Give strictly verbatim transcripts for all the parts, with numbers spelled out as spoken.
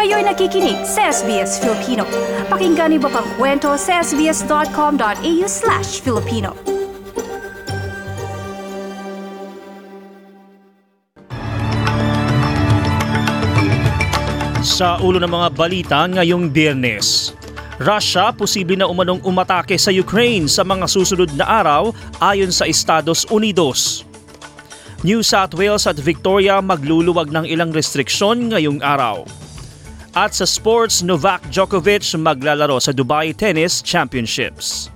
Kayo'y nakikinig sa S B S Filipino. Pakinggan niyo pa ang kwento sa sbs.com.au slash Filipino. Sa ulo ng mga balita ngayong Biyernes, Russia posible na umanong umatake sa Ukraine sa mga susunod na araw ayon sa Estados Unidos. New South Wales at Victoria magluluwag ng ilang restriksyon ngayong araw. At sa sports, Novak Djokovic maglalaro sa Dubai Tennis Championships.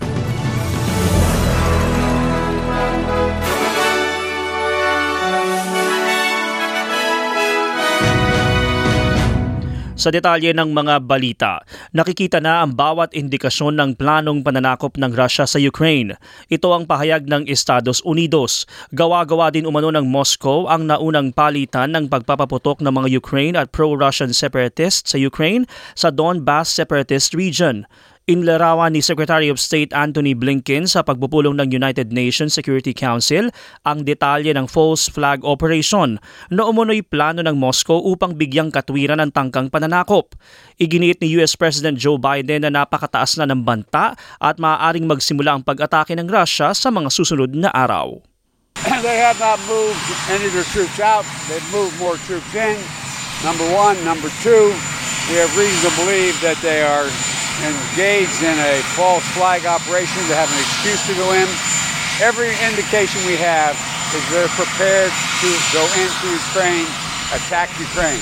Sa detalye ng mga balita, nakikita na ang bawat indikasyon ng planong pananakop ng Russia sa Ukraine. Ito ang pahayag ng Estados Unidos. Gawa-gawa din umano ng Moscow ang naunang palitan ng pagpapaputok ng mga Ukraine at pro-Russian separatists sa Ukraine sa Donbas Separatist Region. Inilarawan ni Secretary of State Antony Blinken sa pagpupulong ng United Nations Security Council ang detalye ng false flag operation na umunoy plano ng Moscow upang bigyang katwiran ang tangkang pananakop. Iginiit ni U S President Joe Biden na napakataas na ng banta at maaaring magsimula ang pag-atake ng Russia sa mga susunod na araw. They have not moved any of their troops out. They've moved more troops in. Number one. Number two, we have reason to believe that they are engaged in a false flag operation to have an excuse to go in. Every indication we have is they're prepared to go into Ukraine, attack Ukraine.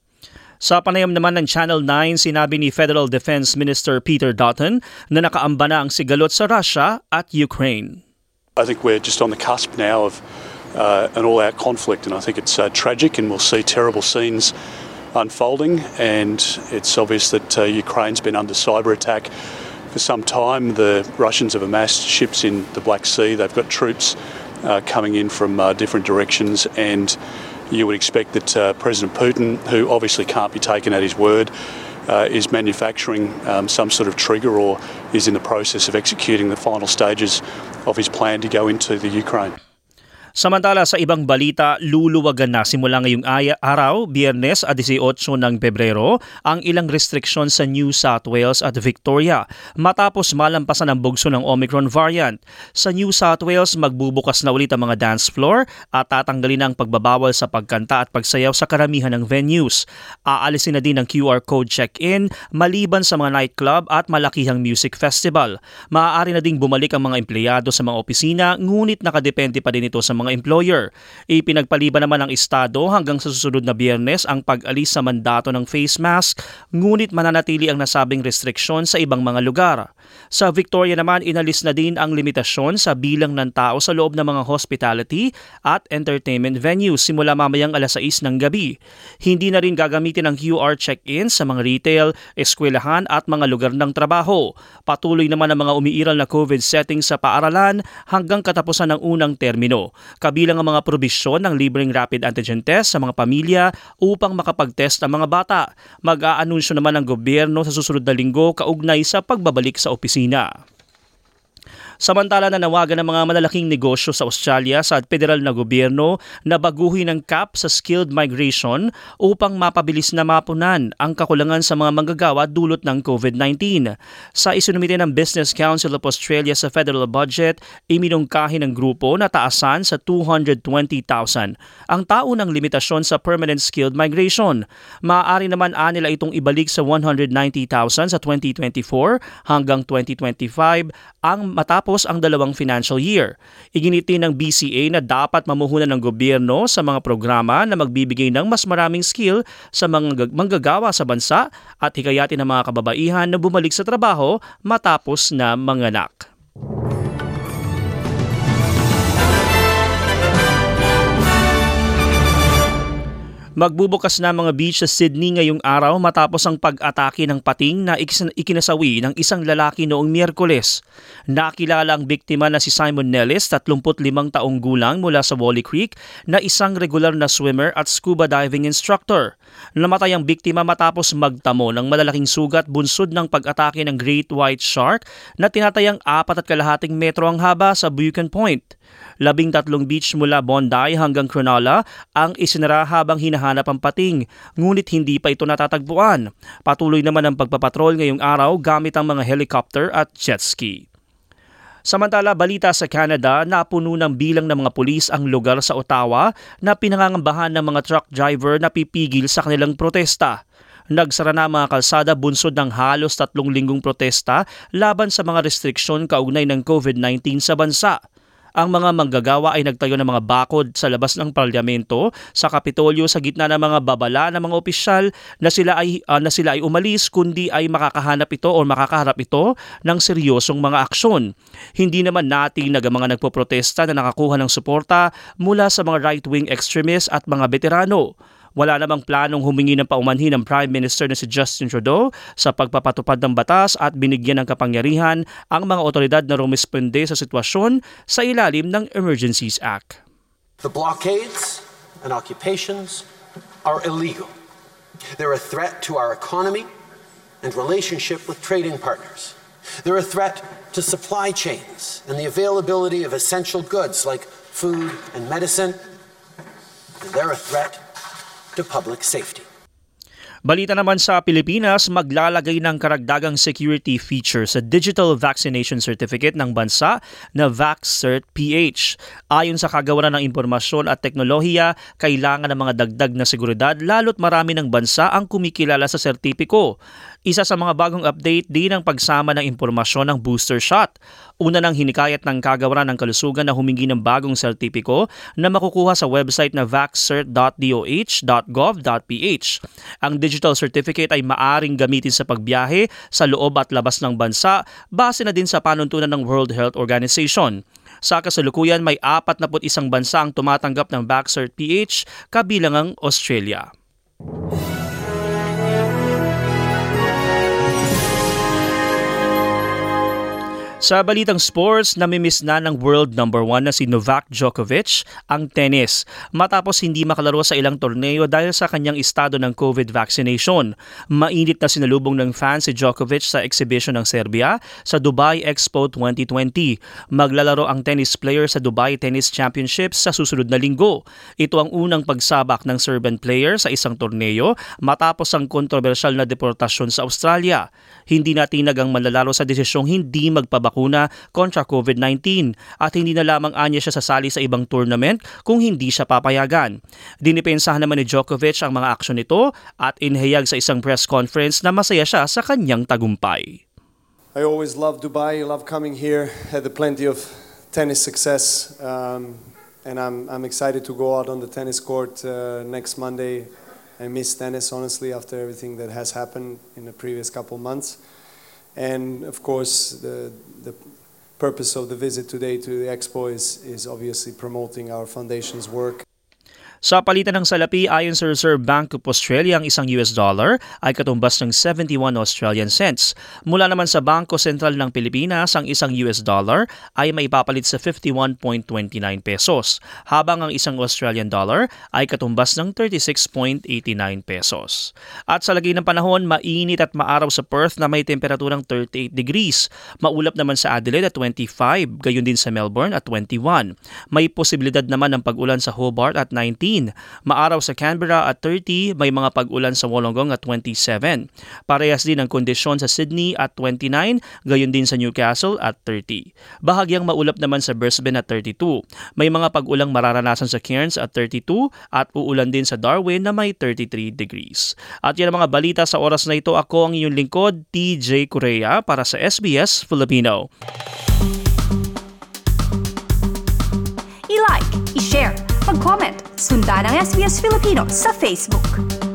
Sa panayam naman ng Channel nine, sinabi ni Federal Defense Minister Peter Dutton na nakaamba na ang sigalot sa Russia at Ukraine. I think we're just on the cusp now of uh, an all-out conflict, and I think it's uh, tragic, and we'll see terrible scenes unfolding, and it's obvious that uh, Ukraine's been under cyber attack for some time. The Russians have amassed ships in the Black Sea. They've got troops uh, coming in from uh, different directions, and you would expect that uh, President Putin, who obviously can't be taken at his word, uh, is manufacturing um, some sort of trigger or is in the process of executing the final stages of his plan to go into the Ukraine. Samantala sa ibang balita, luluwagan na simula ngayong araw, Biyernes at eighteen ng Pebrero, ang ilang restriksyon sa New South Wales at Victoria matapos malampasan ang bugso ng Omicron variant. Sa New South Wales, magbubukas na ulit ang mga dance floor at tatanggalin ang pagbabawal sa pagkanta at pagsayaw sa karamihan ng venues. Aalisin na din ang Q R code check-in maliban sa mga nightclub at malakihang music festival. Maaari na ding bumalik ang mga empleyado sa mga opisina, ngunit nakadepende pa din ito sa mga mga employer. Ipinagpaliban naman ng Estado hanggang sa susunod na Biyernes ang pag-alis sa mandato ng face mask, ngunit mananatili ang nasabing restriksyon sa ibang mga lugar. Sa Victoria naman, inalis na din ang limitasyon sa bilang ng tao sa loob ng mga hospitality at entertainment venues simula mamayang alas sais ng gabi. Hindi na rin gagamitin ang Q R check-in sa mga retail, eskwelahan at mga lugar ng trabaho. Patuloy naman ang mga umiiral na COVID settings sa paaralan hanggang katapusan ng unang termino. Kabilang ang mga probisyon ng libreng rapid antigen test sa mga pamilya upang makapag-test ang mga bata. Mag-aanunsyo naman ng gobyerno sa susunod na linggo kaugnay sa pagbabalik sa opisina. Samantala, nanawagan ng mga malalaking negosyo sa Australia sa federal na gobyerno na baguhin ang cap sa skilled migration upang mapabilis na mapunan ang kakulangan sa mga manggagawa dulot ng COVID nineteen. Sa isinumite ng Business Council of Australia sa federal budget, iminungkahi ng grupo na taasan sa two hundred twenty thousand ang taunang limitasyon sa permanent skilled migration. Maaari naman anila itong ibalik sa one hundred ninety thousand sa twenty twenty-four hanggang twenty twenty-five ang matapos ang dalawang financial year. Iginiti ng B C A na dapat mamuhunan ng gobyerno sa mga programa na magbibigay ng mas maraming skill sa mga manggagawa sa bansa at hikayatin ng mga kababaihan na bumalik sa trabaho matapos na manganak. Magbubukas na mga beach sa Sydney ngayong araw matapos ang pag-atake ng pating na ikinasawi ng isang lalaki noong Miyerkules. Nakilala ang biktima na si Simon Nellis, thirty-five taong gulang mula sa Wally Creek, na isang regular na swimmer at scuba diving instructor. Namatay ang biktima matapos magtamo ng malalaking sugat bunsod ng pag-atake ng Great White Shark na tinatayang apat at kalahating metro ang haba sa Buchan Point. Labing tatlong beach mula Bondi hanggang Cronulla ang isinara habang hinahanap ang pating, ngunit hindi pa ito natatagpuan. Patuloy naman ang pagpapatrol ngayong araw gamit ang mga helicopter at jet ski. Samantala, balita sa Canada, napuno ng bilang ng mga pulis ang lugar sa Ottawa na pinangangambahan ng mga truck driver na pipigil sa kanilang protesta. Nagsara na ang mga kalsada bunsod ng halos tatlong linggong protesta laban sa mga restriksyon kaugnay ng COVID nineteen sa bansa. Ang mga manggagawa ay nagtayo ng mga bakod sa labas ng parlamento sa Kapitolyo sa gitna ng mga babala ng mga opisyal na sila ay uh, na sila ay umalis kundi ay makakahanap ito o makakaharap ito ng seryosong mga aksyon. Hindi naman natinag ang mga nagpoprotesta na nakakuha ng suporta mula sa mga right-wing extremists at mga veterano. Wala namang planong humingi ng paumanhin ng Prime Minister na si Justin Trudeau sa pagpapatupad ng batas at binigyan ng kapangyarihan ang mga otoridad na rumisponde sa sitwasyon sa ilalim ng Emergencies Act. The blockades and occupations are illegal. They're a threat to our economy and relationship with trading partners. They're a threat to supply chains and the availability of essential goods like food and medicine. And they're a threat to public safety. Balita naman sa Pilipinas, maglalagay ng karagdagang security feature sa Digital Vaccination Certificate ng bansa na VaxCert-P H. Ayon sa kagawaran ng impormasyon at teknolohiya, kailangan ng mga dagdag na seguridad lalo't marami ng bansa ang kumikilala sa sertipiko. Isa sa mga bagong update din ang pagsama ng impormasyon ng booster shot. Una nang hinikayat ng kagawaran ng kalusugan na humingi ng bagong sertipiko na makukuha sa website na vax cert dot d o h dot gov dot p h. Ang digital certificate ay maaring gamitin sa pagbiyahe sa loob at labas ng bansa base na din sa panuntunan ng World Health Organization. Sa kasalukuyan, may apat na isang bansa ang tumatanggap ng VaxCert-P H, kabilang ang Australia. Sa balitang sports, namimiss na ng world number one na si Novak Djokovic ang tennis matapos hindi makalaro sa ilang torneo dahil sa kanyang estado ng COVID vaccination. Mainit na sinalubong ng fans si Djokovic sa exhibition ng Serbia sa Dubai Expo twenty twenty. Maglalaro ang tennis player sa Dubai Tennis Championships sa susunod na linggo. Ito ang unang pagsabak ng Serbian player sa isang torneo matapos ang kontrobersyal na deportasyon sa Australia. Hindi natinag ang manlalaro sa desisyong hindi magpabakuna kontra COVID nineteen at hindi na lamang anya siya sasali sa ibang tournament kung hindi siya papayagan. Dinipensahan naman ni Djokovic ang mga aksyon nito at inihayag sa isang press conference na masaya siya sa kanyang tagumpay. I always love Dubai, I love coming here, had plenty of tennis success um, and I'm, I'm excited to go out on the tennis court uh, next Monday. I miss tennis, honestly, after everything that has happened in the previous couple months. And, of course, the, the purpose of the visit today to the Expo is, is obviously promoting our foundation's work. Sa palitan ng salapi, ayon sa Reserve Bank of Australia, ang isang U S dollar ay katumbas ng seventy-one Australian cents. Mula naman sa Bangko Sentral ng Pilipinas, ang isang U S dollar ay maipapalit sa fifty-one point two nine pesos, habang ang isang Australian dollar ay katumbas ng thirty-six point eight nine pesos. At sa lagay ng panahon, mainit at maaraw sa Perth na may temperaturang thirty-eight degrees. Maulap naman sa Adelaide at twenty-five, gayon din sa Melbourne at twenty-one. May posibilidad naman ng pag-ulan sa Hobart at nineteen. Maaraw sa Canberra at thirty, may mga pag-ulan sa Wollongong at twenty-seven. Parehas din ang kondisyon sa Sydney at twenty-nine, gayon din sa Newcastle at thirty. Bahagyang maulap naman sa Brisbane at thirty-two. May mga pag-ulang mararanasan sa Cairns at thirty-two at uulan din sa Darwin na may thirty-three degrees. At yan ang mga balita sa oras na ito. Ako ang inyong lingkod, T J Correa, para sa S B S Filipino. I-like, i-share, mag-comment, sundan ang S B S Filipino sa Facebook.